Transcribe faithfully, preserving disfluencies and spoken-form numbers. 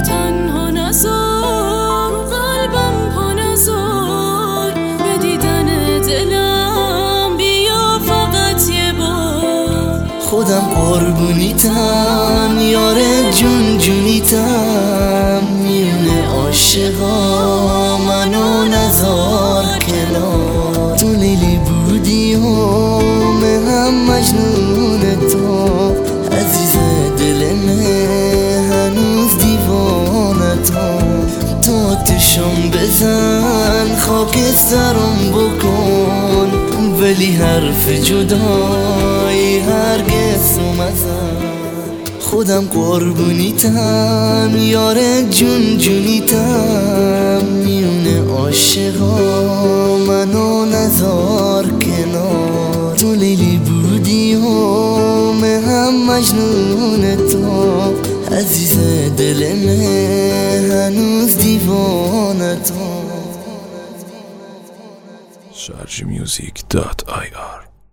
تنها نذار، قلبم پا نذار، به دیدن دلم بیا فقط یه بار. خودم قربونیتم یار جون جونیتم، میونه عاشقا منو نذار کنار. تو لیلی بودی و من هم مجنون تو، عزیز دل من هنوز دیوانه تو. تو تشم بزن خاک سرم بکن، ولی حرف جدایی هرگز مزن. خودم قربونیتم یار جون جونیتم، میونه عاشقا منو نذار کنار. تو لیلی بودی و من هم مجنون تو، عزیز دل من هنوز دیوانه تو. شارژ میوزیک دات آی آر